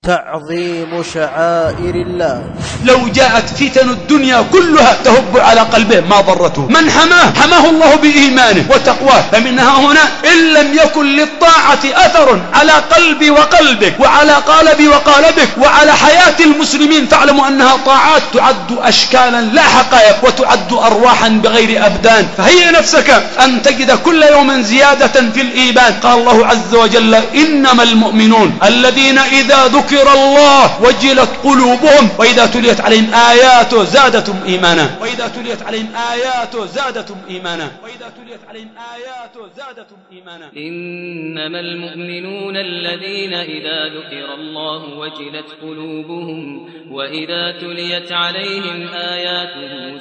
تعظيم شعائر الله. لو جاءت فتن الدنيا كلها تهب على قلبه ما ضرته. من حماه الله بإيمانه وتقواه. فمنها هنا إن لم يكن للطاعة أثر على قلبي وقلبك وعلى قالبي وقالبك وعلى حياة المسلمين، فاعلموا أنها طاعات تعد أشكالا لا حقائق، وتعد أرواحا بغير أبدان. فهيئ نفسك أن تجد كل يوم زيادة في الإيمان. قال الله عز وجل: إنما المؤمنون الذين إذا ذكر الله وجلت قلوبهم وإذا تليت عليهم آياته زادتهم إيمانا. وإذا تليت عليهم آياته زادتهم إيمانا. وإذا تليت عليهم آياته زادتهم إيمانا. إنما المؤمنون الذين إذا ذكر الله وجلت قلوبهم وإذا تليت عليهم آياته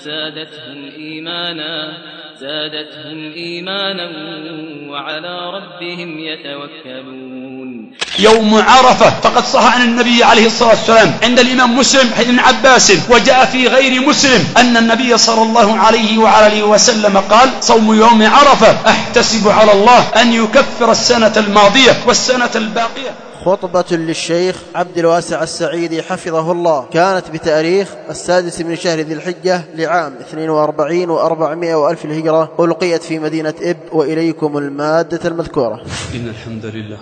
زادتهم إيمانا وعلى ربهم يتوكلون. يوم عرفة فقد صح عن النبي عليه الصلاة والسلام عند الإمام مسلم بن عباس، وجاء في غير مسلم أن النبي صلى الله عليه وعلى وسلم قال: صوم يوم عرفة أحتسب على الله أن يكفر السنة الماضية والسنة الباقية. خطبة للشيخ عبد الواسع السعيدي حفظه الله، كانت بتاريخ 6 من شهر ذي الحجة لعام 42 و400 وألف الهجرة، ألقيت في مدينة إب. وإليكم المادة المذكورة. إن الحمد لله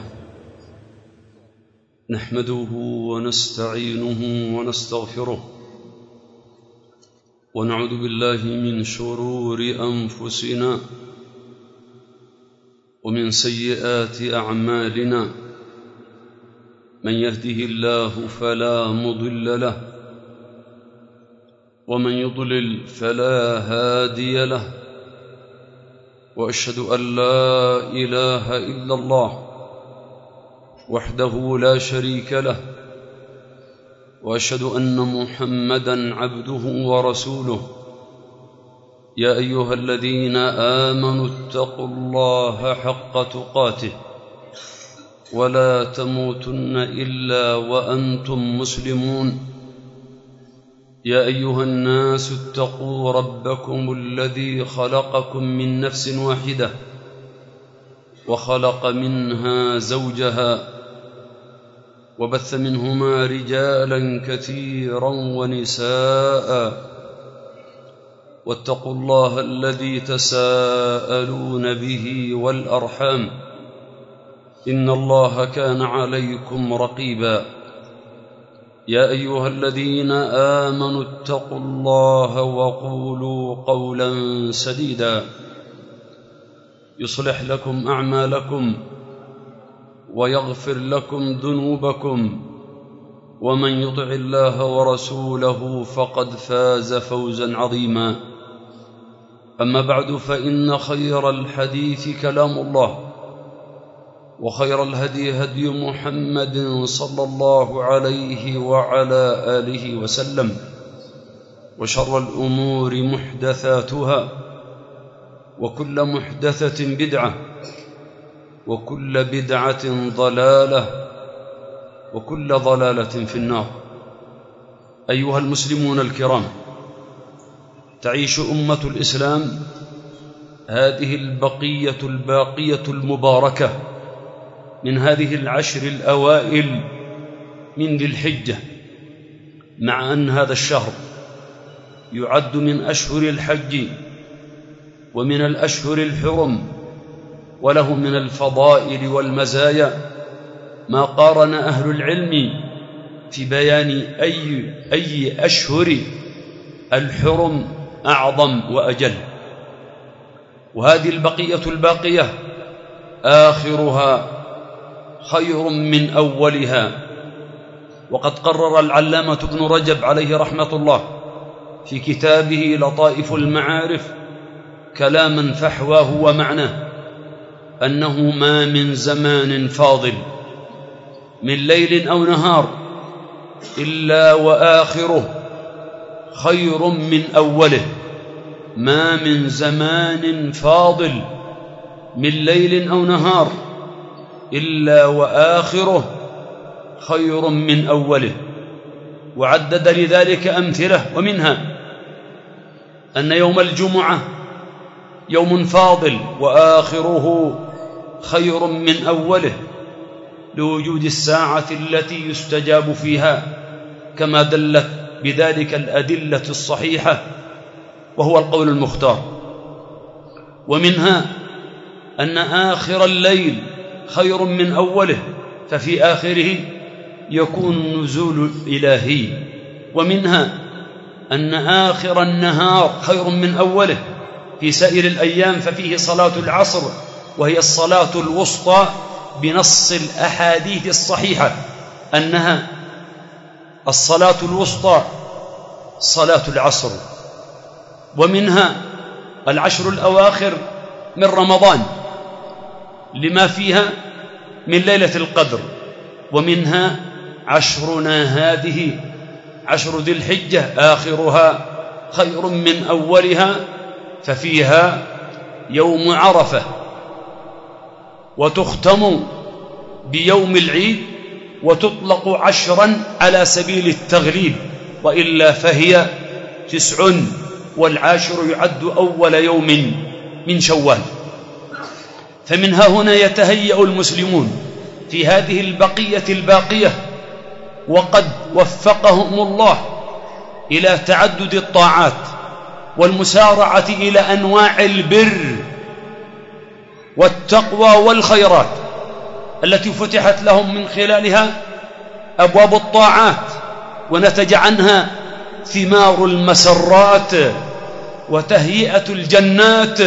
نحمده ونستعينه ونستغفره، ونعوذ بالله من شرور أنفسنا ومن سيئات أعمالنا. من يهده الله فلا مضل له، ومن يضلل فلا هادي له، وأشهد أن لا إله إلا الله وحده لا شريك له، وأشهد أن محمدًا عبده ورسوله. يا أيها الذين آمنوا اتقوا الله حق تقاته ولا تموتن إلا وأنتم مسلمون. يا أيها الناس اتقوا ربكم الذي خلقكم من نفس واحدة وخلق منها زوجها وبث منهما رجالا كثيرا ونساء، واتقوا الله الذي تساءلون به والأرحام، إن الله كان عليكم رقيبا. يا أيها الذين آمنوا اتقوا الله وقولوا قولا سديدا يصلح لكم أعمالكم ويغفر لكم ذنوبكم، ومن يطع الله ورسوله فقد فاز فوزا عظيما. أما بعد، فإن خير الحديث كلام الله، وخير الهدي هدي محمد صلى الله عليه وعلى آله وسلم، وشر الأمور محدثاتها، وكل محدثة بدعة، وكل بدعة ضلالة، وكل ضلالة في النار. أيها المسلمون الكرام، تعيش أمة الإسلام هذه البقية الباقية المباركة من هذه العشر الأوائل من ذي الحجة، مع أن هذا الشهر يعد من أشهر الحج ومن الأشهر الحرم، وله من الفضائل والمزايا ما قارن أهل العلم في بيان أي أشهر الحرم أعظم وأجل. وهذه البقية الباقية آخرها خير من أولها. وقد قرر العلامة ابن رجب عليه رحمة الله في كتابه لطائف المعارف كلاما فحواه ومعناه أنه ما من زمان فاضل من ليل أو نهار إلا وآخره خير من أوله. ما من زمان فاضل من ليل أو نهار إلا وآخره خير من أوله. وعدد لذلك أمثلة، ومنها أن يوم الجمعة يوم فاضل وآخره خير من أوله، لوجود الساعة التي يستجاب فيها، كما دلت بذلك الأدلة الصحيحة، وهو القول المختار. ومنها أن آخر الليل خير من أوله، ففي آخره يكون النزول الإلهي. ومنها أن آخر النهار خير من أوله، في سائر الأيام ففيه صلاة العصر، وهي الصلاة الوسطى بنص الأحاديث الصحيحة أنها الصلاة الوسطى صلاة العصر. ومنها العشر الأواخر من رمضان لما فيها من ليلة القدر. ومنها عشرنا هذه، عشر ذي الحجة، آخرها خير من أولها، ففيها يوم عرفة، وتختم بيوم العيد، وتطلق عشرا على سبيل التغليب، وإلا فهي 9، والعاشر يعد أول يوم من شوال. فمنها هنا يتهيأ المسلمون في هذه البقية الباقية، وقد وفقهم الله إلى تعدد الطاعات والمسارعة إلى أنواع البر والتقوى والخيرات التي فتحت لهم من خلالها أبواب الطاعات، ونتج عنها ثمار المسرات وتهيئة الجنات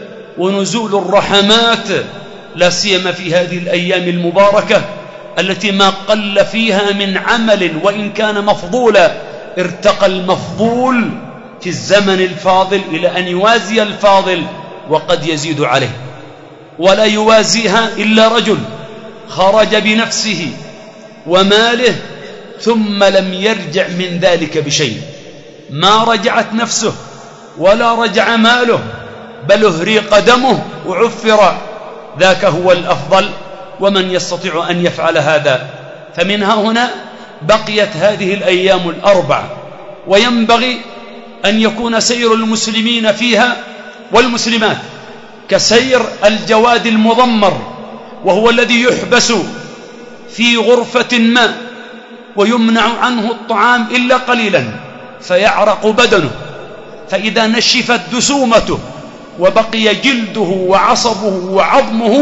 ونزول الرحمات، لا سيما في هذه الأيام المباركة التي ما قل فيها من عمل وإن كان مفضولا ارتقى المفضول في الزمن الفاضل إلى أن يوازي الفاضل، وقد يزيد عليه. ولا يوازيها إلا رجل خرج بنفسه وماله ثم لم يرجع من ذلك بشيء، ما رجعت نفسه ولا رجع ماله، بل اهريق دمه وعفر، ذاك هو الأفضل. ومن يستطيع أن يفعل هذا؟ فمنها هنا بقيت هذه الأيام الأربع، وينبغي أن يكون سير المسلمين فيها والمسلمات كسير الجواد المضمر، وهو الذي يحبس في غرفة ما ويمنع عنه الطعام إلا قليلا فيعرق بدنه، فإذا نشفت دسومته وبقي جلده وعصبه وعظمه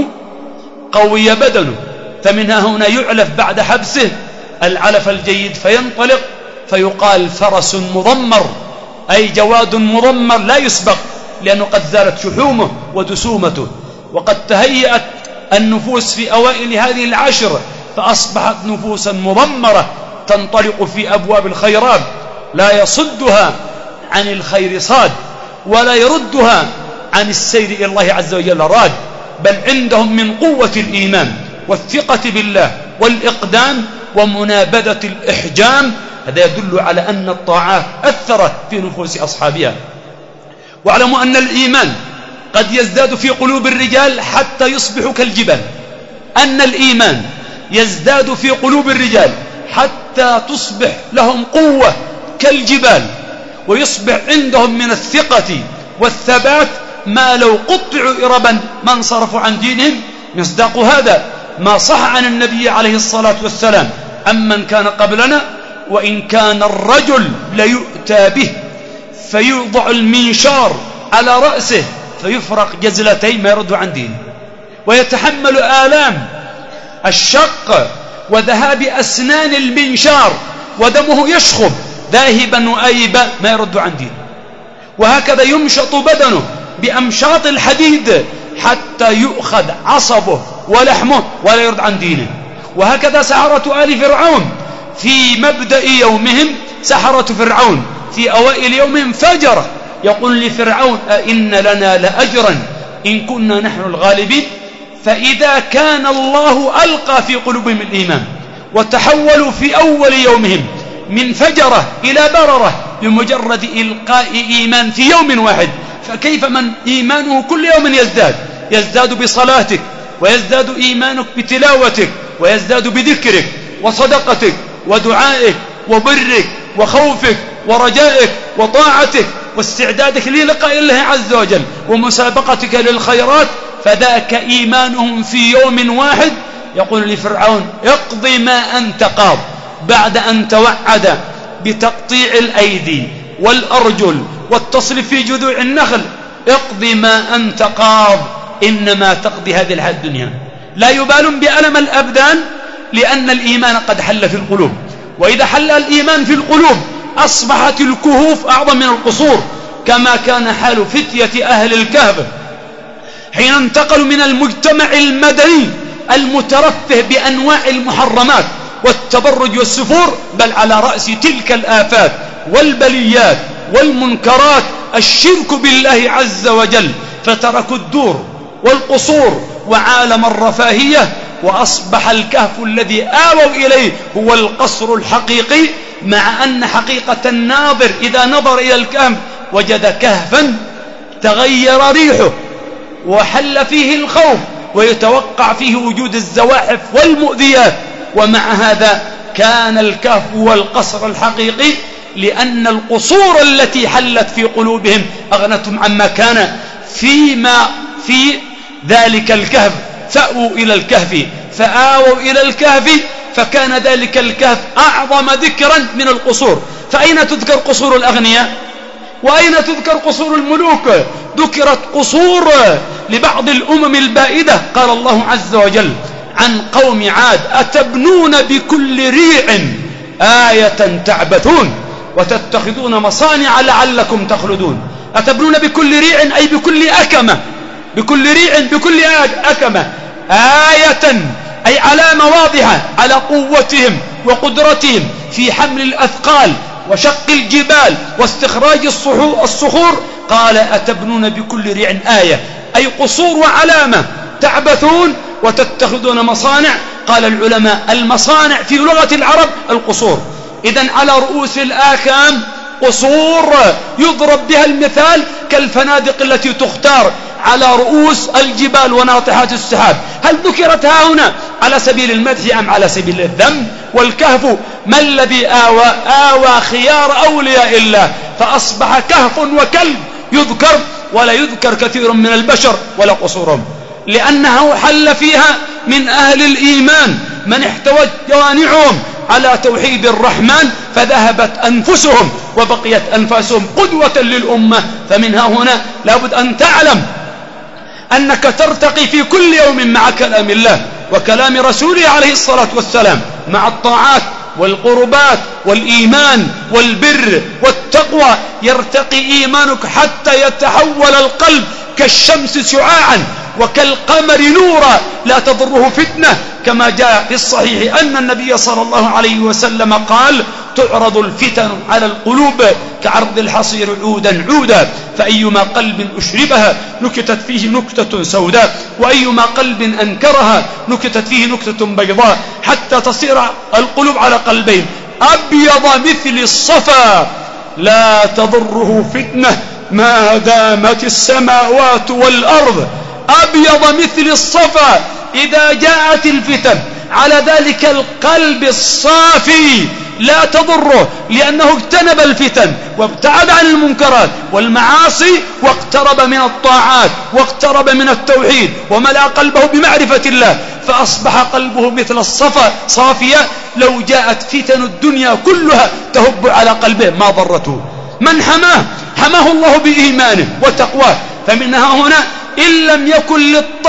قوي بدنه. فمنها هنا يعلف بعد حبسه العلف الجيد فينطلق فيقال فرس مضمر، أي جواد مضمر لا يسبق، لأنه قد زالت شحومه ودسومته. وقد تهيأت النفوس في أوائل هذه العشر فأصبحت نفوسا مضمرة تنطلق في أبواب الخيرات، لا يصدها عن الخير صاد، ولا يردها عن السير إلى الله عز وجل راد، بل عندهم من قوة الإيمان والثقة بالله والإقدام ومنابذة الإحجام. هذا يدل على أن الطاعات أثرت في نفوس أصحابها. واعلموا أن الإيمان قد يزداد في قلوب الرجال حتى يصبحوا كالجبال، أن الإيمان يزداد في قلوب الرجال حتى تصبح لهم قوة كالجبال، ويصبح عندهم من الثقة والثبات ما لو قطعوا إربا ما انصرفوا عن دينهم. مصداق هذا ما صح عن النبي عليه الصلاة والسلام أمن كان قبلنا: وإن كان الرجل ليؤتى به فيوضع المنشار على رأسه فيفرق جزلتين ما يرد عن دينه، ويتحمل آلام الشق وذهاب أسنان المنشار ودمه يشخب ذاهبا وآيبا ما يرد عن دينه، وهكذا يمشط بدنه بأمشاط الحديد حتى يؤخذ عصبه ولحمه ولا يرد عن دينه. وهكذا سحرة آل فرعون في مبدأ يومهم، سحرة فرعون في أوائل يومهم فجر يقول لفرعون: أئن لنا لأجرا إن كنا نحن الغالبين. فإذا كان الله ألقى في قلوبهم الإيمان وتحولوا في أول يومهم من فجرة إلى بررة بمجرد إلقاء إيمان في يوم واحد، فكيف من إيمانه كل يوم يزداد بصلاتك، ويزداد إيمانك بتلاوتك، ويزداد بذكرك وصدقتك ودعائك وبرك وخوفك ورجائك وطاعتك واستعدادك للقاء الله عز وجل ومسابقتك للخيرات، فذاك إيمانهم في يوم واحد يقول لفرعون اقض ما أنت قاض، بعد أن توعد بتقطيع الأيدي والأرجل والتصريف في جذوع النخل، اقض ما أنت قاض إنما تقضي هذه الحياة الدنيا. لا يبالون بألم الأبدان لأن الإيمان قد حل في القلوب، وإذا حل الإيمان في القلوب أصبحت الكهوف أعظم من القصور، كما كان حال فتية أهل الكهف حين انتقلوا من المجتمع المدني المترفه بأنواع المحرمات والتبرج والسفور، بل على رأس تلك الآفات والبليات والمنكرات الشرك بالله عز وجل، فتركوا الدور والقصور وعالم الرفاهية، وأصبح الكهف الذي آووا إليه هو القصر الحقيقي، مع أن حقيقة الناظر إذا نظر إلى الكهف وجد كهفا تغير ريحه وحل فيه الخوف ويتوقع فيه وجود الزواحف والمؤذيات، ومع هذا كان الكهف هو القصر الحقيقي، لأن القصور التي حلت في قلوبهم أغنتهم عما كان في ذلك الكهف، فأووا إلى الكهف فآووا إلى الكهف فكان ذلك الكهف أعظم ذكرا من القصور. فأين تذكر قصور الأغنياء؟ وأين تذكر قصور الملوك؟ ذكرت قصور لبعض الأمم البائدة. قال الله عز وجل عن قوم عاد أتبنون بكل ريع آية تعبثون وتتخذون مصانع لعلكم تخلدون. أتبنون بكل ريع أي بكل أكمة، بكل ريع بكل أكمة، آية أي علامة واضحة على قوتهم وقدرتهم في حمل الأثقال وشق الجبال واستخراج الصخور. قال أتبنون بكل ريع آية أي قصور وعلامة، تعبثون وتتخذون مصانع. قال العلماء المصانع في لغة العرب القصور، إذن على رؤوس الآكام قصور يضرب بها المثال كالفنادق التي تختار على رؤوس الجبال وناطحات السحاب. هل ذكرت هنا على سبيل المدح أم على سبيل الذم؟ والكهف ما الذي آوى خيار أولياء الله، فأصبح كهف وكلب يذكر ولا يذكر كثير من البشر ولا قصورهم، لأنه حل فيها من أهل الإيمان من احتوت جوانعهم على توحيد الرحمن، فذهبت أنفسهم وبقيت أنفاسهم قدوة للأمة. فمنها هنا لابد أن تعلم أنك ترتقي في كل يوم مع كلام الله وكلام رسوله عليه الصلاة والسلام، مع الطاعات والقربات والإيمان والبر والتقوى، يرتقي إيمانك حتى يتحول القلب كالشمس شعاعا وكالقمر نورا لا تضره فتنة، كما جاء في الصحيح أن النبي صلى الله عليه وسلم قال تعرض الفتن على القلوب كعرض الحصير عودا عودا، فأيما قلب أشربها نكتت فيه نكتة سوداء، وأيما قلب أنكرها نكتت فيه نكتة بيضاء، حتى تصير القلوب على قلبين، أبيض مثل الصفا لا تضره فتنة ما دامت السماوات والأرض، أبيض مثل الصفا. إذا جاءت الفتن على ذلك القلب الصافي لا تضره، لأنه اجتنب الفتن وابتعد عن المنكرات والمعاصي واقترب من الطاعات واقترب من التوحيد وملأ قلبه بمعرفة الله، فأصبح قلبه مثل الصفا صافية. لو جاءت فتن الدنيا كلها تهب على قلبه ما ضرته. من حماه الله بإيمانه وتقواه. فمنها هنا إن لم يكن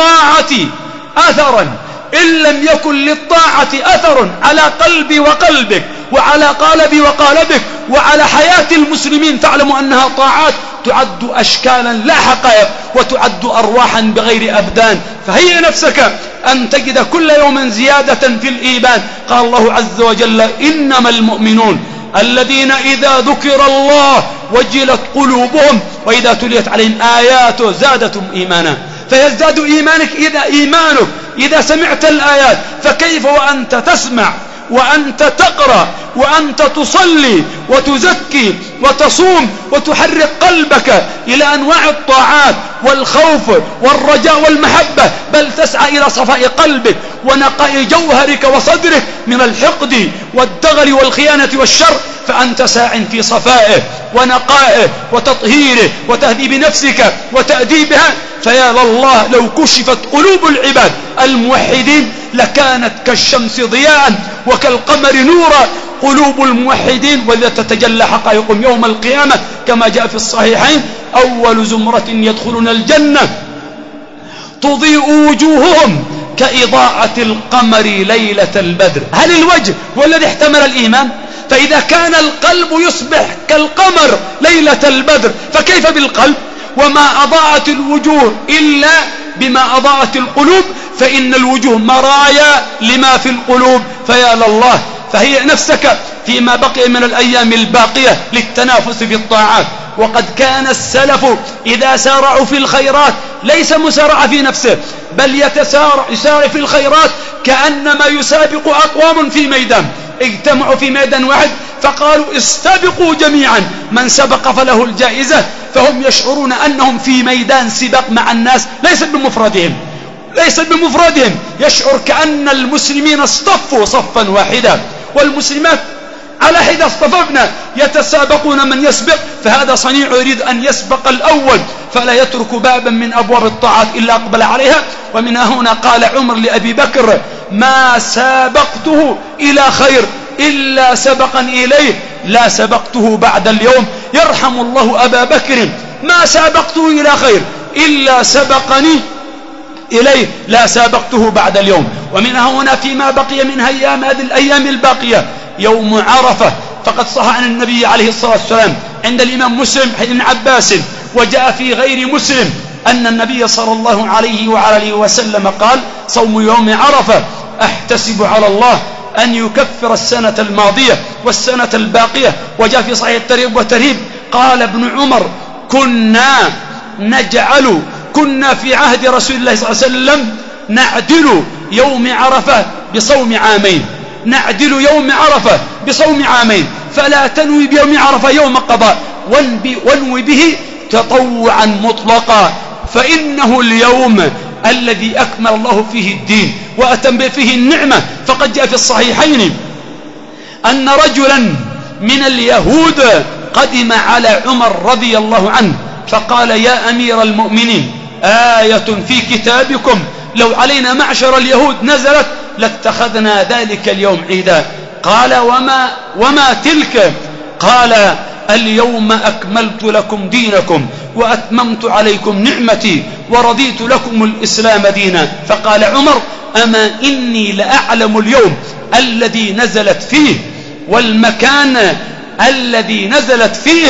للطاعة أثر على قلبي وقلبك وعلى قالبي وقالبك وعلى حياة المسلمين، تعلم أنها طاعات تعد أشكالا لا حقائق وتعد أرواحا بغير أبدان. فهيئ نفسك أن تجد كل يوم زيادة في الإيمان. قال الله عز وجل إنما المؤمنون الذين إذا ذكر الله وجلت قلوبهم وإذا تليت عليهم آياته زادتهم إيمانا. فيزداد إيمانك إذا سمعت الآيات، فكيف وأنت تسمع وأنت تقرأ وأنت تصلي وتزكي وتصوم وتحرك قلبك إلى أنواع الطاعات والخوف والرجاء والمحبة، بل تسعى إلى صفاء قلبك ونقاء جوهرك وصدرك من الحقد والدغل والخيانة والشر. فأنت ساع في صفائه ونقائه وتطهيره وتهذيب نفسك وتأديبها. فيا لله لو كشفت قلوب العباد الموحدين لكانت كالشمس ضياء وكالقمر نورا. قلوب الموحدين وإذا تتجلى حقائقهم يوم القيامة كما جاء في الصحيحين: أول زمرة يدخلون الجنة تضيء وجوههم كإضاءة القمر ليلة البدر. هل الوجه هو الذي احتمل الإيمان؟ فإذا كان القلب يصبح كالقمر ليلة البدر فكيف بالقلب؟ وما أضاءت الوجوه إلا بما أضاءت القلوب، فإن الوجوه مرايا لما في القلوب. فيا لله، فهي نفسك فيما بقي من الأيام الباقية للتنافس في الطاعات. وقد كان السلف إذا سارعوا في الخيرات ليس مسارعة في نفسه، بل يسارع في الخيرات كأنما يسابق أقوام في ميدان، اجتمعوا في ميدان واحد فقالوا استبقوا جميعا، من سبق فله الجائزة. فهم يشعرون أنهم في ميدان سباق مع الناس ليست بمفردهم، يشعر كأن المسلمين اصطفوا صفا واحدا والمسلمات على حدة اصطففنا يتسابقون من يسبق. فهذا صنيع يريد أن يسبق الأول فلا يترك بابا من أبواب الطاعات إلا أقبل عليها. ومن هنا قال عمر لأبي بكر: ما سابقته إلى خير إلا سبقني إليه لا سبقته بعد اليوم. يرحم الله أبا بكر، ما سابقته إلى خير إلا سبقني إليه لا سابقته بعد اليوم. ومن هنا فيما بقي من أيام هذه الأيام الباقية يوم عرفة، فقد صح عن النبي عليه الصلاة والسلام عند الإمام مسلم حديث ابن عباس، وجاء في غير مسلم أن النبي صلى الله عليه وعلى وسلم قال: صوم يوم عرفة أحتسب على الله أن يكفر السنة الماضية والسنة الباقية. وجاء في صحيح الترغيب والترهيب قال ابن عمر: كنا في عهد رسول الله صلى الله عليه وسلم نعدل يوم عرفة بصوم عامين، فلا تنوي بيوم عرفة يوم قضاء، وانوي به تطوعا مطلقا، فإنه اليوم الذي أكمل الله فيه الدين وأتم فيه النعمة. فقد جاء في الصحيحين أن رجلا من اليهود قدم على عمر رضي الله عنه فقال: يا أمير المؤمنين، آية في كتابكم لو علينا معشر اليهود نزلت لاتخذنا ذلك اليوم عيدا. قال: وما تلك؟ قال: اليوم أكملت لكم دينكم وأتممت عليكم نعمتي ورضيت لكم الإسلام دينا. فقال عمر: أما إني لأعلم اليوم الذي نزلت فيه والمكان الذي نزلت فيه.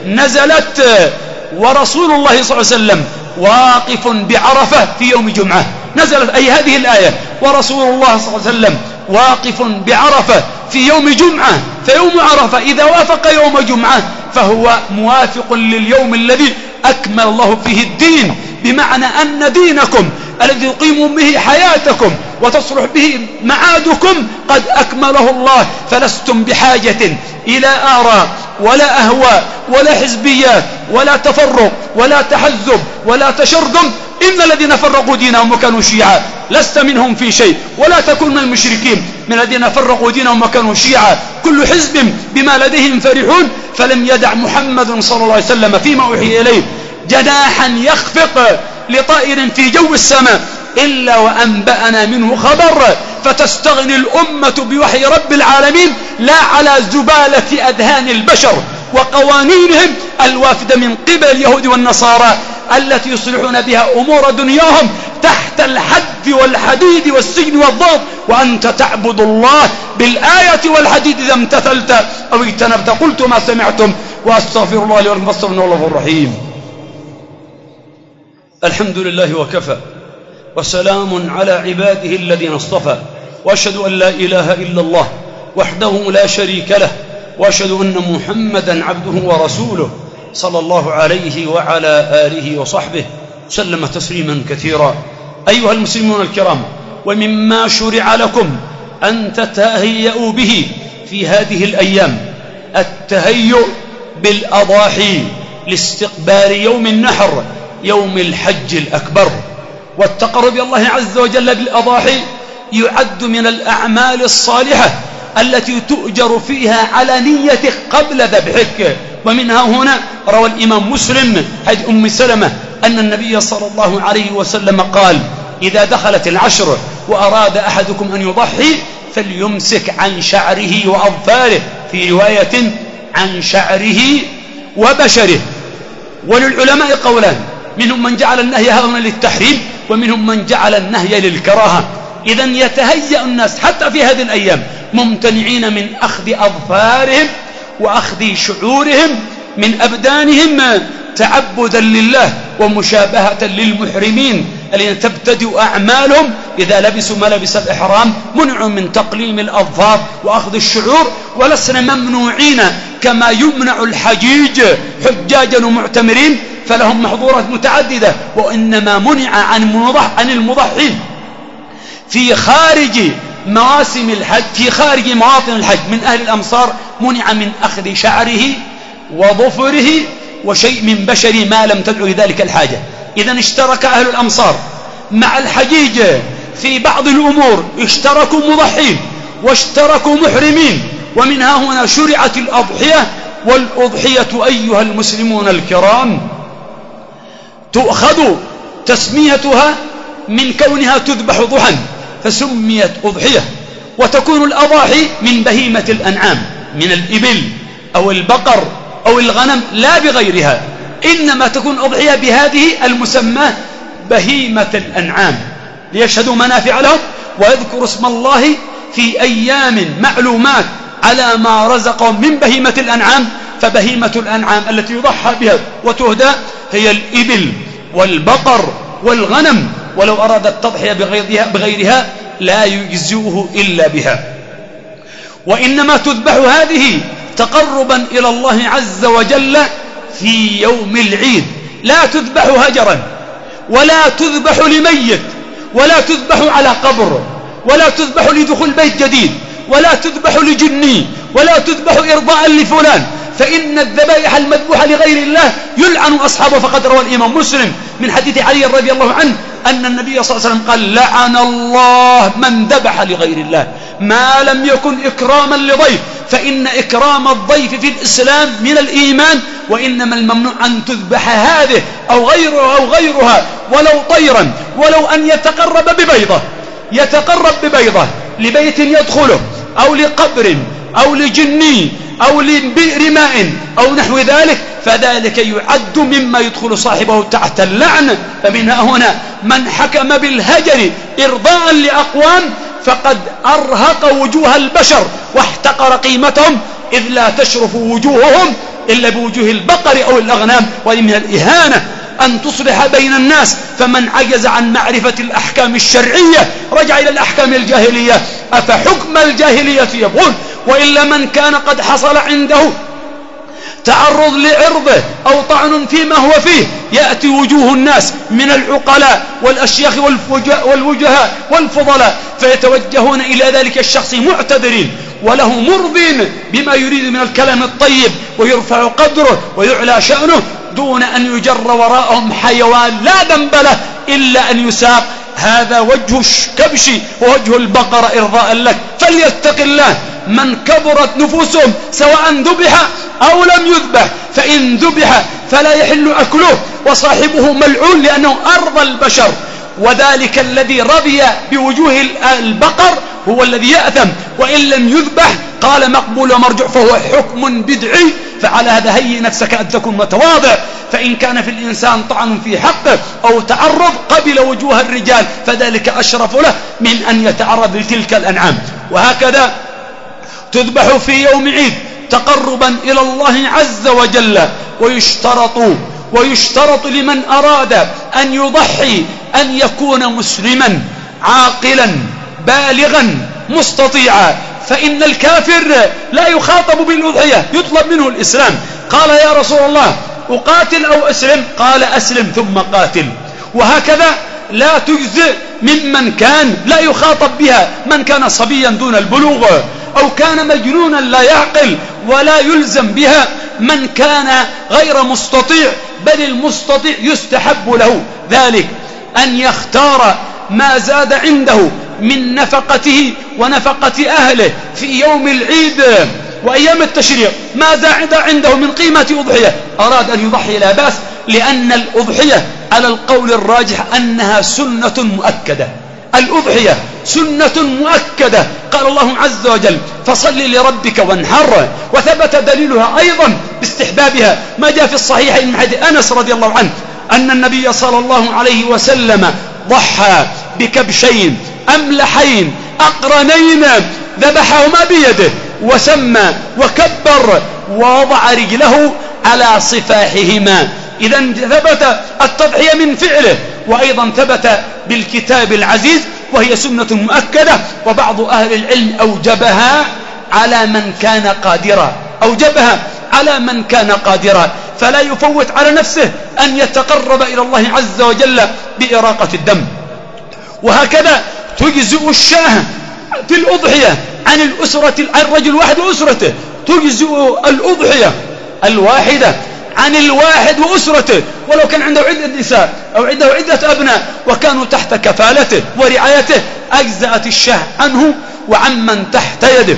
نزلت ورسول الله صلى الله عليه وسلم واقف بعرفة في يوم جمعة، نزلت أي هذه الآية: ورسول الله صلى الله عليه وسلم واقف بعرفة في يوم جمعة. فيوم عرفة إذا وافق يوم جمعة فهو موافق لليوم الذي أكمل الله فيه الدين، بمعنى أن دينكم الذي يقيم به حياتكم وتصلح به معادكم قد أكمله الله، فلستم بحاجة إلى آراء ولا أهواء ولا حزبيات ولا تفرق ولا تحزب ولا تشرذم. إن الذين فرقوا دينهم وكانوا شيعا لست منهم في شيء، ولا تكن من المشركين من الذين فرقوا دينهم وكانوا شيعا، كل حزب بما لديهم فرحون. فلم يدع محمد صلى الله عليه وسلم فيما أوحي إليه جناحا يخفق لطائر في جو السماء إلا وأنبأنا منه خبر، فتستغني الأمة بوحي رب العالمين لا على زبالة أذهان البشر وقوانينهم الوافدة من قبل اليهود والنصارى التي يصلحون بها أمور دنياهم تحت الحد والحديد والسجن والضغط، وأنت تعبد الله بالآية والحديد إذا امتثلت أو اجتنبت. قلت ما سمعتم وأستغفر الله لي ولكم فاستغفروه إنه هو الغفور الرحيم. الحمد لله وكفى، وسلام على عباده الذين اصطفى، وأشهد أن لا إله إلا الله وحده لا شريك له، وأشهد أن محمدا عبده ورسوله صلى الله عليه وعلى آله وصحبه سلم تسليما كثيرا. أيها المسلمون الكرام، ومما شرع لكم أن تتهيئوا به في هذه الأيام التهيؤ بالأضاحي لاستقبال يوم النحر، يوم الحج الأكبر. والتقرب إلى الله عز وجل بالأضاحي يعد من الأعمال الصالحة التي تؤجر فيها على نيتك قبل ذبحك. ومنها هنا روى الإمام مسلم حديث أم سلمة أن النبي صلى الله عليه وسلم قال: إذا دخلت العشر وأراد أحدكم أن يضحي فليمسك عن شعره وأظفاره، في رواية عن شعره وبشره. وللعلماء قولان، منهم من جعل النهي هنا للتحريم، ومنهم من جعل النهي للكراهة. إذن يتهيأ الناس حتى في هذه الأيام ممتنعين من أخذ أظفارهم وأخذ شعورهم من أبدانهم تعبدا لله ومشابهة للمحرمين الذين تبتدئ أعمالهم إذا لبسوا ملابس الإحرام، منعوا من تقليم الأظفار وأخذ الشعور، ولسنا ممنوعين كما يمنع الحجيج حجاجا ومعتمرين فلهم محظورات متعددة، وإنما منع عن المضحي في خارج مواسم الحج، في خارج مواطن الحج من أهل الأمصار منع من أخذ شعره وظفره وشيء من بشره ما لم تدعو لذلك الحاجة. إذن اشترك أهل الأمصار مع الحجيج في بعض الأمور، اشتركوا مضحين واشتركوا محرمين. ومنها هنا شرعت الأضحية. والأضحية أيها المسلمون الكرام تؤخذ تسميتها من كونها تذبح ضحى فسميت أضحية، وتكون الأضاحي من بهيمة الأنعام من الإبل أو البقر أو الغنم لا بغيرها، إنما تكون أضحية بهذه المسمى بهيمة الأنعام ليشهدوا منافع لهم ويذكروا اسم الله في أيام معلومات على ما رزقهم من بهيمة الأنعام. فبهيمة الأنعام التي يضحى بها وتهدى هي الإبل والبقر والغنم، ولو أراد التضحية بغيرها لا يجزئه إلا بها. وإنما تذبح هذه تقربا إلى الله عز وجل في يوم العيد، لا تذبح هجرا ولا تذبح لميت ولا تذبح على قبر ولا تذبح لدخول بيت جديد ولا تذبح لجني ولا تذبح إرضاء لفلان، فإن الذبائح المذبوحة لغير الله يلعن أصحابه. فقد روى الإمام مسلم من حديث علي رضي الله عنه أن النبي صلى الله عليه وسلم قال: لعن الله من ذبح لغير الله ما لم يكن إكراما لضيف، فإن إكرام الضيف في الإسلام من الإيمان، وإنما الممنوع أن تذبح هذه أو غيرها ولو طيرا، ولو أن يتقرب ببيضة لبيت يدخله أو لقبر أو لجني أو لبئر ماء أو نحو ذلك، فذلك يعد مما يدخل صاحبه تحت اللعن. فمنها هنا من حكم بالهجر إرضاء لأقوام فقد أرهق وجوه البشر واحتقر قيمتهم، إذ لا تشرف وجوههم إلا بوجوه البقر أو الأغنام. وهذه من الإهانة أن تصلح بين الناس، فمن عجز عن معرفة الأحكام الشرعية رجع إلى الأحكام الجاهلية. أفحكم الجاهلية يبغون؟ وإلا من كان قد حصل عنده تعرض لعرضه أو طعن فيما هو فيه يأتي وجوه الناس من العقلاء والأشياخ والوجهاء والفضلاء فيتوجهون إلى ذلك الشخص معتذرين وله مرضين بما يريد من الكلام الطيب، ويرفع قدره ويعلى شأنه دون أن يجر وراءهم حيوان لا ذنب له إلا أن يساق. هذا وجه الكبش ووجه البقرة إرضاء لك. فليتق الله من كبرت نفوسهم سواء ذبح أو لم يذبح، فإن ذبح فلا يحل أكله وصاحبه ملعون لأنه أرضى البشر، وذلك الذي رضي بوجوه البقر هو الذي يأثم. وإن لم يذبح قال مقبول ومرجع فهو حكم بدعي. فعلى هذا هيئ نفسك أن تكون متواضع، فإن كان في الإنسان طعن في حقه أو تعرض قبل وجوه الرجال فذلك أشرف له من أن يتعرض لتلك الأنعام. وهكذا تذبح في يوم عيد تقربا إلى الله عز وجل. ويشترط لمن أراد أن يضحي أن يكون مسلما عاقلا بالغا مستطيعا، فإن الكافر لا يخاطب بالأضحية، يطلب منه الإسلام. قال: يا رسول الله أقاتل أو أسلم؟ قال: أسلم ثم قاتل. وهكذا لا تجزئ ممن كان لا يخاطب بها، من كان صبيا دون البلوغ أو كان مجنونا لا يعقل ولا يلزم بها، من كان غير مستطيع، بل المستطيع يستحب له ذلك أن يختار ما زاد عنده من نفقته ونفقة أهله في يوم العيد وأيام التشريق ما زاد عنده من قيمة أضحية أراد أن يضحي لا بأس، لأن الأضحية على القول الراجح أنها سنة مؤكدة. الأضحية سنة مؤكدة، قال الله عز وجل فصل لربك وانحر، وثبت دليلها أيضا باستحبابها ما جاء في الصحيحين من حديث أنس رضي الله عنه أن النبي صلى الله عليه وسلم ضحى بكبشين أملحين أقرنين ذبحهما بيده وسمى وكبر ووضع رجله على صفاحهما. إذا ثبت التضحية من فعله، وأيضا ثبت بالكتاب العزيز، وهي سنة مؤكدة. وبعض أهل العلم أوجبها على من كان قادرا، أوجبها على من كان قادرا، فلا يفوت على نفسه أن يتقرب إلى الله عز وجل بإراقة الدم. وهكذا تجزئ الشاه في الأضحية عن الأسرة، الرجل واحد وأسرته، تجزئ الأضحية الواحدة عن الواحد وأسرته، ولو كان عنده عدة نساء أو عنده عدة أبناء وكانوا تحت كفالته ورعايته أجزأت الشاه عنه وعمن تحت يده.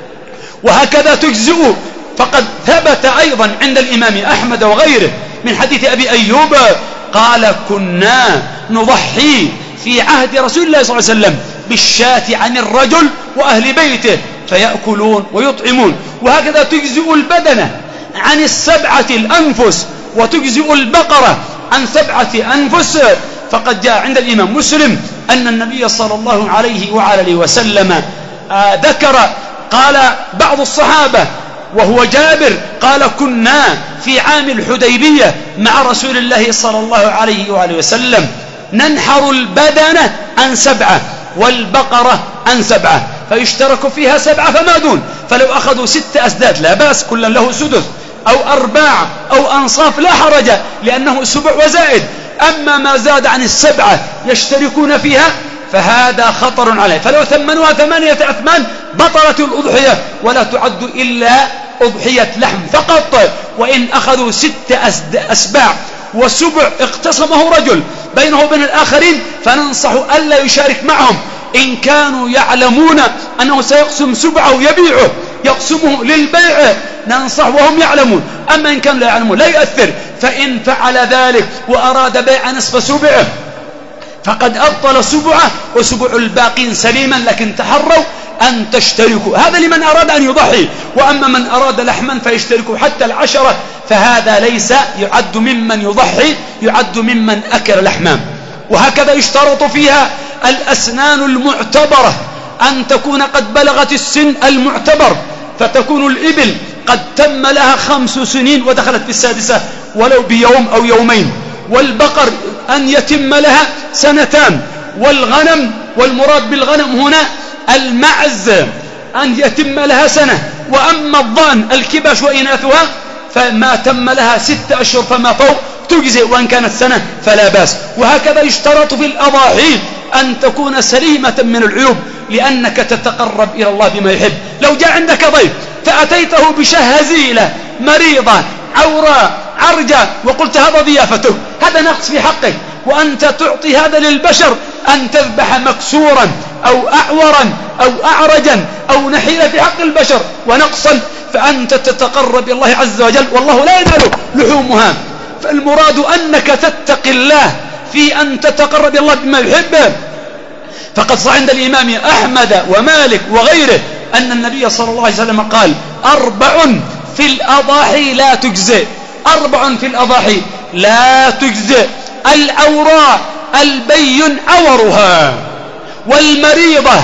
وهكذا تجزئ، فقد ثبت أيضا عند الإمام أحمد وغيره من حديث أبي أيوب قال كنا نضحي في عهد رسول الله صلى الله عليه وسلم بالشاة عن الرجل وأهل بيته فيأكلون ويطعمون. وهكذا تجزئ البدنة عن 7 الأنفس، وتجزئ البقرة عن 7 أنفس. فقد جاء عند الإمام مسلم أن النبي صلى الله عليه وعلى وسلم ذكر، قال بعض الصحابة وهو جابر قال كنا في عام الحديبية مع رسول الله صلى الله عليه وعلى وسلم ننحر البدنة عن 7 والبقرة عن 7، فيشترك فيها 7 فما دون، فلو أخذوا 6 أسداد لا بأس، كلا له سدس أو 4 أو أنصاف لا حرج، لأنه 7 وزائد. أما ما زاد عن 7 يشتركون فيها فهذا خطر عليه، فلو ثمنوها 8 أثمان بطلت الأضحية ولا تعد إلا أضحية لحم فقط. وإن أخذوا 6 أسباع وسبع اقتسمه رجل بينه وبين الآخرين فننصح ألا يشارك معهم، إن كانوا يعلمون أنه سيقسم سبعه يبيعه يقسمه للبيع ننصح وهم يعلمون. أما إن كانوا لا يعلمون لا يؤثر، فإن فعل ذلك وأراد بيع نصف سبعه فقد أبطل سبعه وسبع الباقين سليما، لكن تحروا أن تشتركوا. هذا لمن أراد أن يضحي، وأما من أراد لحما فيشتركوا حتى 10، فهذا ليس يعد ممن يضحي، يعد ممن أكل لحما. وهكذا يشترط فيها الأسنان المعتبرة، أن تكون قد بلغت السن المعتبر، فتكون الإبل قد تم لها 5 سنين ودخلت في 6 ولو بيوم أو يومين، والبقر أن يتم لها 2 سنين، والغنم والمراد بالغنم هنا المعز أن يتم لها 1 سنة، وأما الضأن الكبش وإناثها فما تم لها 6 أشهر فما فوق تجزئ، وأن كانت 1 سنة فلا بأس. وهكذا يشترط في الأضاحي أن تكون سليمة من العيوب، لأنك تتقرب إلى الله بما يحب. لو جاء عندك ضيف فأتيته بشاه هزيلة مريضة عوراء عرجة وقلت هذا ضيافته، هذا نقص في حقه، وأنت تعطي هذا للبشر أن تذبح مكسورا أو أعورا أو أعرجا أو نحيلا في حق البشر ونقصا، فأنت تتقرب إلى الله عز وجل، والله لا ينال لحومها. فالمراد أنك تتقي الله في أن تتقرب إلى الله بما يحب. فقد صح عند الإمام أحمد ومالك وغيره أن النبي صلى الله عليه وسلم قال 4 في الأضاحي لا تجزئ، 4 في الأضاحي لا تجزئ: العوراء البين عورها، والمريضة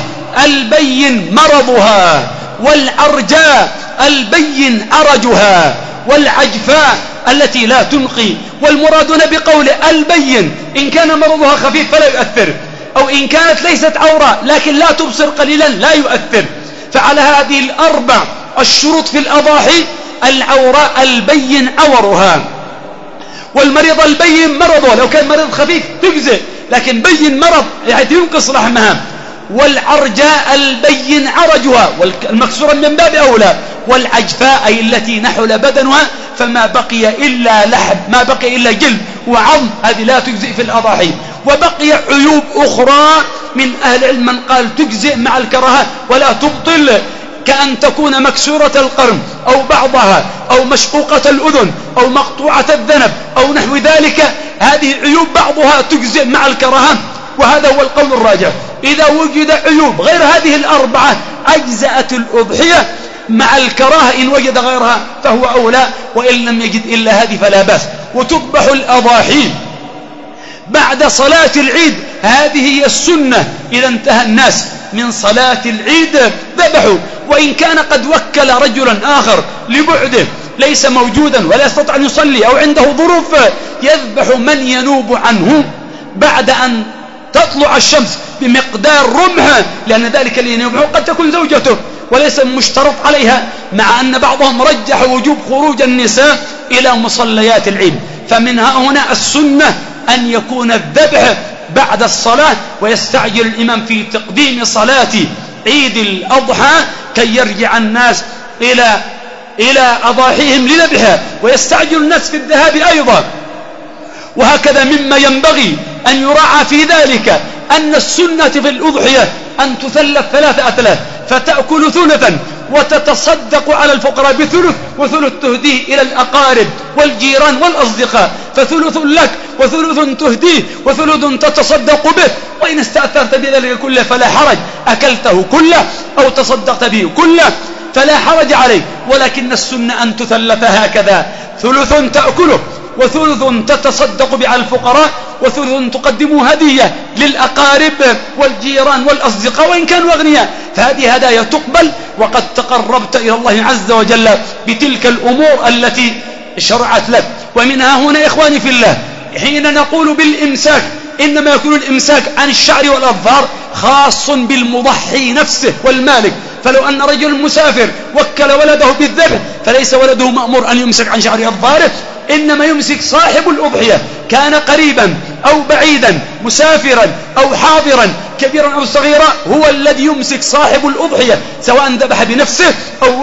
البين مرضها، والعرجاء البين عرجها، والعجفاء التي لا تنقي. والمرادون بقوله البين إن كان مرضها خفيف فلا يؤثر، أو إن كانت ليست عوراء لكن لا تبصر قليلا لا يؤثر. فعلى هذه 4 الشروط في الأضاحي: العوراء البين عورها، والمريض البين مرضه، لو كان مريض خفيف تجزئ، لكن بين مرض يعني ينقص لحمها، والعرجاء البين عرجها، والمكسورة من باب أولى، والعجفاء أي التي نحل بدنها فما بقي إلا لحم، ما بقي إلا جلد وعظم، هذه لا تجزئ في الأضاحي. وبقي عيوب أخرى من أهل العلم من قال تجزئ مع الكراهة ولا تبطل، كأن تكون مكسورة القرن أو بعضها أو مشقوقة الأذن أو مقطوعة الذنب أو نحو ذلك، هذه عيوب بعضها تجزئ مع الكراهة، وهذا هو القول الراجح. إذا وجد عيوب غير هذه الأربعة أجزأت الأضحية مع الكراهة، إن وجد غيرها فهو أولى، وإن لم يجد إلا هذه فلا بأس. وتذبح الأضاحي بعد صلاة العيد، هذه هي السنة. إذا انتهى الناس من صلاة العيد ذبحوا، وإن كان قد وكل رجلا آخر لبعده ليس موجودا ولا يستطيع أن يصلي أو عنده ظروف، يذبح من ينوب عنه بعد أن تطلع الشمس بمقدار رمح، لأن ذلك اللي ينوب قد تكون زوجته وليس مشترط عليها، مع أن بعضهم رجح وجوب خروج النساء إلى مصليات العيد. فمنها هنا السنة أن يكون الذبح بعد الصلاة، ويستعجل الإمام في تقديم صلاة عيد الأضحى كي يرجع الناس إلى أضاحيهم لذبحها، ويستعجل الناس في الذهاب أيضا. وهكذا مما ينبغي أن يراعى في ذلك أن السنة في الأضحية أن تثلث 3 أثلاث، فتأكل ثلثا وتتصدق على الفقراء بثلث، وثلث تهديه إلى الأقارب والجيران والأصدقاء، فثلث لك وثلث تهديه وثلث تتصدق به. وإن استأثرت بذلك كله فلا حرج، أكلته كله أو تصدقت به كله فلا حرج عليك، ولكن السنة أن تثلث هكذا: ثلث تأكله وثلث تتصدق به على الفقراء وثلث تقدم هدية للأقارب والجيران والأصدقاء وإن كانوا أغنياء، فهذه هدايا تقبل، وقد تقربت إلى الله عز وجل بتلك الأمور التي شرعت لك. ومنها هنا إخواني في الله، حين نقول بالإمساك إنما يكون الإمساك عن الشعر والأظفار خاص بالمضحي نفسه والمالك. فلو أن رجل مسافر وكل ولده بالذبح فليس ولده مأمور أن يمسك عن شعر أظفاره، إنما يمسك صاحب الأضحية، كان قريبا أو بعيدا، مسافرا أو حاضرا، كبيرا أو صغيرا، هو الذي يمسك صاحب الأضحية، سواء ذبح بنفسه أو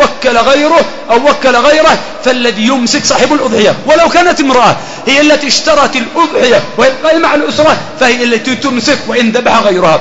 وكل غيره فالذي يمسك صاحب الأضحية. ولو كانت امرأة هي التي اشترت الأضحية وهي قائمة على الأسرة فهي التي تمسك وإن ذبح غيرها.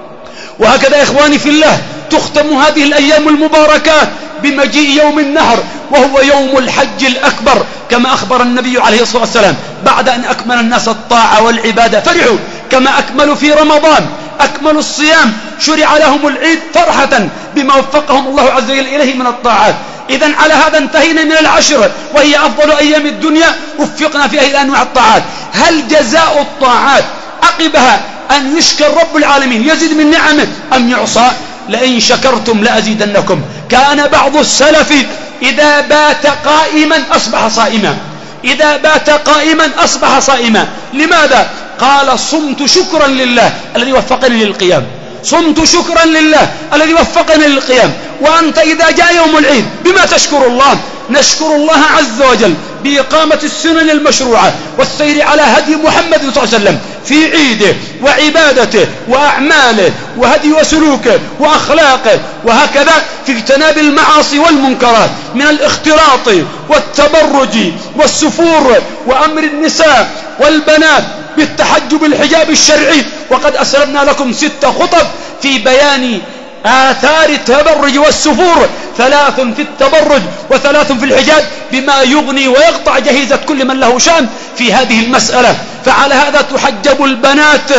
وهكذا إخواني في الله تختم هذه الأيام المباركات بمجيء يوم النحر، وهو يوم الحج الأكبر، كما أخبر النبي عليه الصلاة والسلام بعد أن أكمل الناس الطاعة والعبادة فرحوا، كما أكملوا في رمضان أكملوا الصيام، شرع لهم العيد فرحة بما وفقهم الله عز وجل إليه من الطاعات. إذن على هذا انتهينا من العشر، وهي أفضل أيام الدنيا وفقنا فيها إلى أنواع الطاعات. هل جزاء الطاعات عقبها أن يشكر رب العالمين يزيد من نعمه أم يعصى؟ لئن شكرتم لأزيدنكم. كان بعض السلف إذا بات قائما أصبح صائما، إذا بات قائما أصبح صائما. لماذا؟ قال: صمت شكرا لله الذي وفقني للقيام، صمت شكرا لله الذي وفقني للقيام. وأنت إذا جاء يوم العيد بما تشكر الله؟ نشكر الله عز وجل بإقامة السنن المشروعة والسير على هدي محمد صلى الله عليه وسلم في عيده وعبادته وأعماله وهدي وسلوكه وأخلاقه، وهكذا في اجتناب المعاصي والمنكرات من الاختلاط والتبرج والسفور، وأمر النساء والبنات بالتحجب الحجاب الشرعي. وقد أسردنا لكم 6 خطب في بيان آثار التبرج والسفور، 3 في التبرج و3 في الحجاب، بما يغني ويقطع جهيزة كل من له شأن في هذه المسألة. فعلى هذا تحجب البنات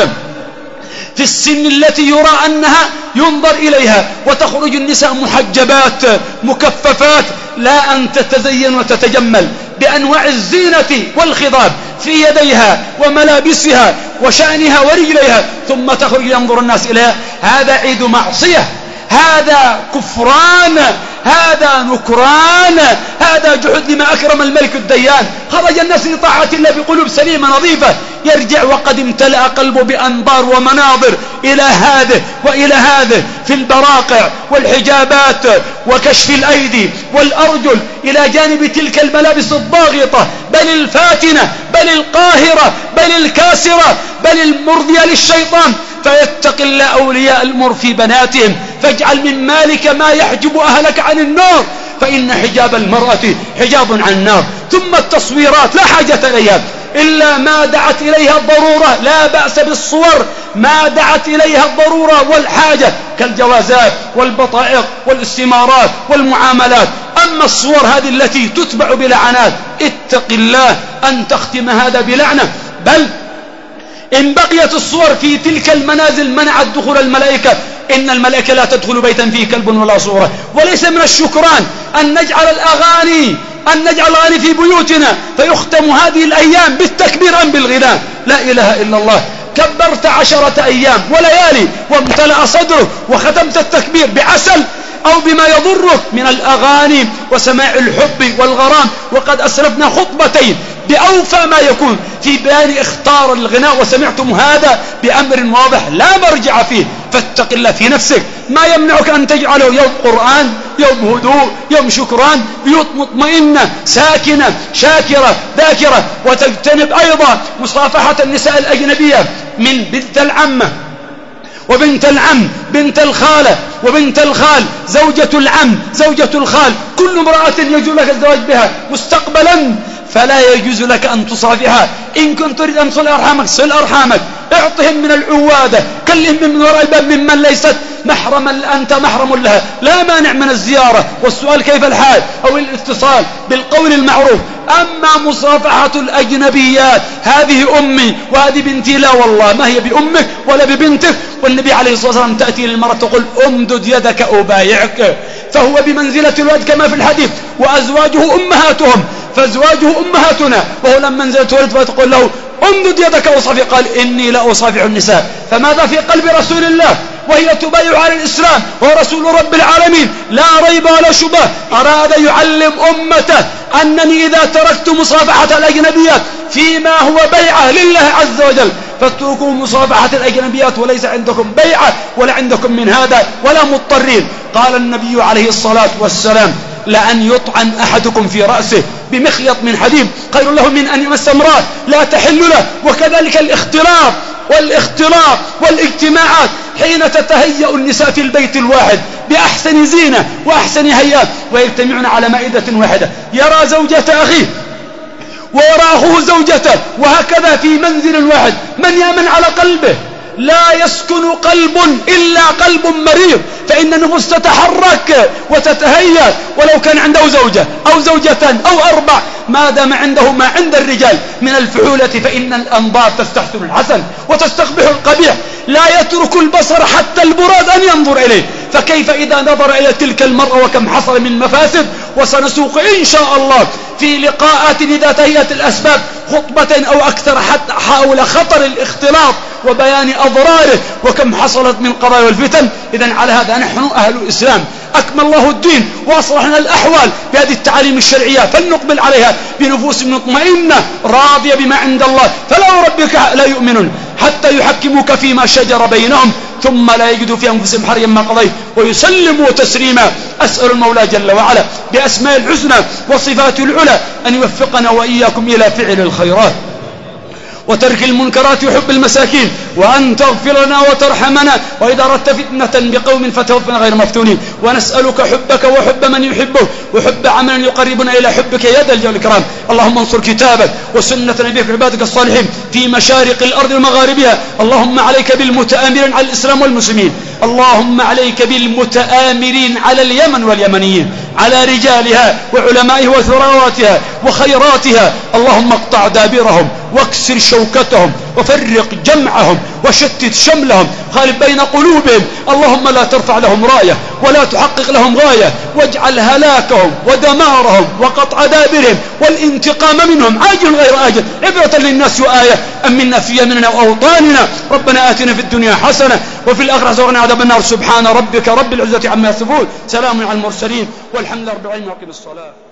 في السن التي يرى أنها ينظر إليها، وتخرج النساء محجبات مكففات، لا أن تتزين وتتجمل بأنواع الزينة والخضاب في يديها وملابسها وشأنها ورجليها، ثم تخرج ينظر الناس إليها. هذا عيد معصية، هذا كفران، هذا نكران، هذا جحود لما أكرم الملك الديان. خرج الناس لطاعة الله بقلوب سليمة نظيفة، يرجع وقد امتلأ قلبه بأنظار ومناظر إلى هذه وإلى هذه في البراقع والحجابات وكشف الأيدي والأرجل، إلى جانب تلك الملابس الضاغطة بل الفاتنة بل القاهرة بل الكاسرة بل المرضية للشيطان. فيتق الله أولياء الأمور في بناتهم، فاجعل من مالك ما يحجب أهلك عن النار، فإن حجاب المرأة حجاب عن النار. ثم التصويرات لا حاجة إليها، إلا ما دعت إليها الضرورة. لا بأس بالصور ما دعت إليها الضرورة والحاجة كالجوازات والبطائق والاستمارات والمعاملات. أما الصور هذه التي تتبع بلعنات اتق الله أن تختم هذا بلعنة. بل إن بقيت الصور في تلك المنازل منعت دخول الملائكة. إن الملائكة لا تدخل بيتا فيه كلب ولا صورة. وليس من الشكران أن نجعل الأغاني في بيوتنا فيختم هذه الأيام بالتكبير أم بالغناء. لا إله إلا الله. كبرت 10 أيام وليالي وامتلأ صدرك وختمت التكبير بعسل أو بما يضرك من الأغاني وسماع الحب والغرام. وقد أسرفنا خطبتين بأوفى ما يكون في بيان اختار الغناء، وسمعتم هذا بأمر واضح لا مرجع فيه. فاتق الله في نفسك. ما يمنعك أن تجعله يوم قرآن، يوم هدوء، يوم شكران، بيوت مطمئنة ساكنة شاكرة ذاكرة. وتجتنب أيضا مصافحة النساء الأجنبية من بنت العمة وبنت العم، بنت الخالة وبنت الخال، زوجة العم، زوجة الخال، كل امرأة يجوز لك الزواج بها مستقبلا فلا يجوز لك أن تصافحها. إن كنت تريد أن تصل أرحامك صل أرحامك، اعطهم من العوادة، كلهم من وراء الباب ممن ليست محرما أنت محرم لها. لا مانع من الزيارة والسؤال كيف الحال أو الاتصال بالقول المعروف. أما مصافحة الأجنبيات هذه أمي وهذه بنتي، لا والله ما هي بأمك ولا ببنتك. والنبي عليه الصلاة والسلام تأتي للمرأة تقول أمدد يدك أبايعك، فهو بمنزلة الولد كما في الحديث. وأزواجه أمهاتهم فأزواجه أمهاتنا، وهو لما نزلت ولد فتقول له امدد يدك أصافح، قال إني لا أصافح النساء. فماذا في قلب رسول الله وهي تبايع على الإسلام وهو رسول رب العالمين؟ لا ريب ولا شبهة أراد يعلم أمته أنني إذا تركت مصافحة الأجنبيات فيما هو بيعة لله عز وجل فاتركوا مصافحة الأجنبيات، وليس عندكم بيعة ولا عندكم من هذا ولا مضطرين. قال النبي عليه الصلاة والسلام لأن يطعن أحدكم في رأسه بمخيط من حديد خير له من أن يمس امرأة لا تحل له. وكذلك الاختلاط والاجتماعات حين تتهيأ النساء في البيت الواحد بأحسن زينة وأحسن هيئات ويجتمعون على مائدة واحدة، يرى زوجة أخيه ويرى أخوه زوجته، وهكذا في منزل واحد. من يأمن على قلبه؟ لا يسكن قلب إلا قلب مريض، فإن النفوس تتحرك وتتهيأ ولو كان عنده زوجة أو زوجتان أو 4 ما دام عنده ما عند الرجال من الفحولة، فإن الأنظار تستحسن الحسن وتستقبح القبيح. لا يترك البصر حتى البراد أن ينظر إليه، فكيف إذا نظر إلى تلك المرأة وكم حصل من مفاسد. وسنسوق إن شاء الله في لقاءات إذا تهيأت الأسباب خطبة أو أكثر حتى حول خطر الاختلاط وبيان أضراره وكم حصلت من قضايا والفتن. إذن على هذا نحن أهل الإسلام أكمل الله الدين وأصلحنا الأحوال بهذه التعاليم الشرعية، فلنقبل عليها بنفوس مطمئنة راضية بما عند الله. فلا وربك لا يؤمنون حتى يحكموك فيما شجر بينهم ثم لا يجدوا في أنفسهم حرجا ما قضيت ويسلموا تسليما. أسأل المولى جل وعلا بأسماء الحسنى وصفات العلى أن يوفقنا وإياكم إلى فعل الخيرات وترك المنكرات وحب المساكين، وأن تغفر لنا وترحمنا، وإذا أردت فتنة بقوم فتوفنا غير مفتونين. ونسألك حبك وحب من يحبه وحب عمل يقربنا إلى حبك يا ذا الجلال والإكرام. اللهم انصر كتابك وسنة نبيك عبادك الصالحين في مشارق الأرض ومغاربها. اللهم عليك بالمتآمرين على الإسلام والمسلمين، اللهم عليك بالمتآمرين على اليمن واليمنيين، على رجالها وعلمائها وثرواتها وخيراتها. اللهم اقطع دابرهم واكسر شوكتهم وفرق جمعهم وشتت شملهم، خالف بين قلوبهم. اللهم لا ترفع لهم راية ولا تحقق لهم غاية، واجعل هلاكهم ودمارهم وقطع دابرهم والانتقام منهم عاجل غير آجل عبرة للناس وآية. أمنا في يمننا وأوطاننا. ربنا آتنا في الدنيا حسنة وفي الآخرة وقنا عذاب النار. سبحان ربك رب العزة عما يصفون، سلام على المرسلين والحمد لله رب العالمين. وأقم الصلاة.